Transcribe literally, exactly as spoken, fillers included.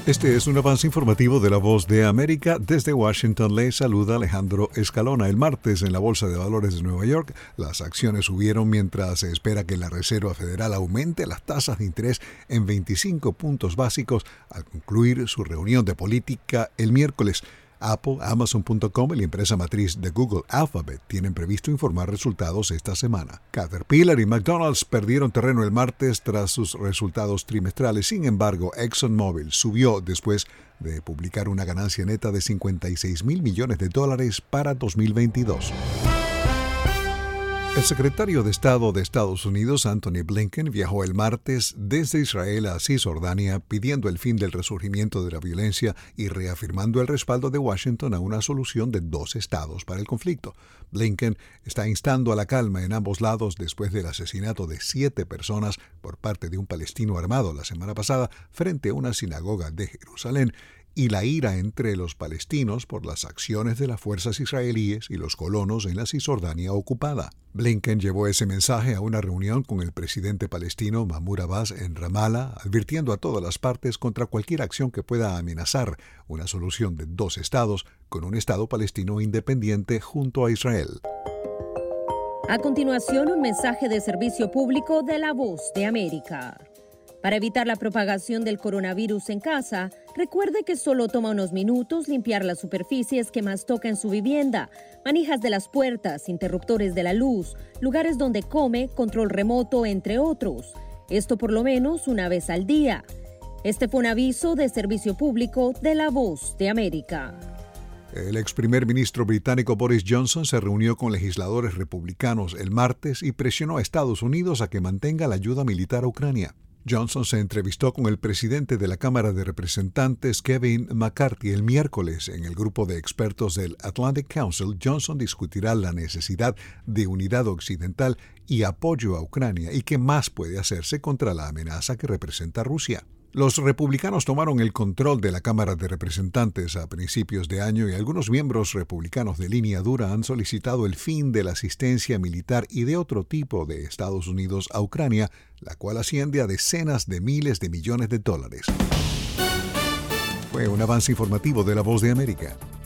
Este es un avance informativo de La Voz de América. Desde Washington le saluda Alejandro Escalona. El martes en la Bolsa de Valores de Nueva York, las acciones subieron mientras se espera que la Reserva Federal aumente las tasas de interés en veinticinco puntos básicos al concluir su reunión de política el miércoles. Apple, Amazon punto com y la empresa matriz de Google, Alphabet, tienen previsto informar resultados esta semana. Caterpillar y McDonald's perdieron terreno el martes tras sus resultados trimestrales. Sin embargo, ExxonMobil subió después de publicar una ganancia neta de cincuenta y seis mil millones de dólares para dos mil veintidós. El secretario de Estado de Estados Unidos, Antony Blinken, viajó el martes desde Israel a Cisjordania pidiendo el fin del resurgimiento de la violencia y reafirmando el respaldo de Washington a una solución de dos estados para el conflicto. Blinken está instando a la calma en ambos lados después del asesinato de siete personas por parte de un palestino armado la semana pasada frente a una sinagoga de Jerusalén, y la ira entre los palestinos por las acciones de las fuerzas israelíes y los colonos en la Cisjordania ocupada. Blinken llevó ese mensaje a una reunión con el presidente palestino Mahmoud Abbas en Ramallah, advirtiendo a todas las partes contra cualquier acción que pueda amenazar una solución de dos estados con un Estado palestino independiente junto a Israel. A continuación, un mensaje de servicio público de La Voz de América. Para evitar la propagación del coronavirus en casa, recuerde que solo toma unos minutos limpiar las superficies que más toca en su vivienda, manijas de las puertas, interruptores de la luz, lugares donde come, control remoto, entre otros. Esto por lo menos una vez al día. Este fue un aviso de servicio público de La Voz de América. El ex primer ministro británico Boris Johnson se reunió con legisladores republicanos el martes y presionó a Estados Unidos a que mantenga la ayuda militar a Ucrania. Johnson se entrevistó con el presidente de la Cámara de Representantes, Kevin McCarthy, el miércoles. En el grupo de expertos del Atlantic Council, Johnson discutirá la necesidad de unidad occidental y apoyo a Ucrania y qué más puede hacerse contra la amenaza que representa Rusia. Los republicanos tomaron el control de la Cámara de Representantes a principios de año y algunos miembros republicanos de línea dura han solicitado el fin de la asistencia militar y de otro tipo de Estados Unidos a Ucrania, la cual asciende a decenas de miles de millones de dólares. Fue un avance informativo de La Voz de América.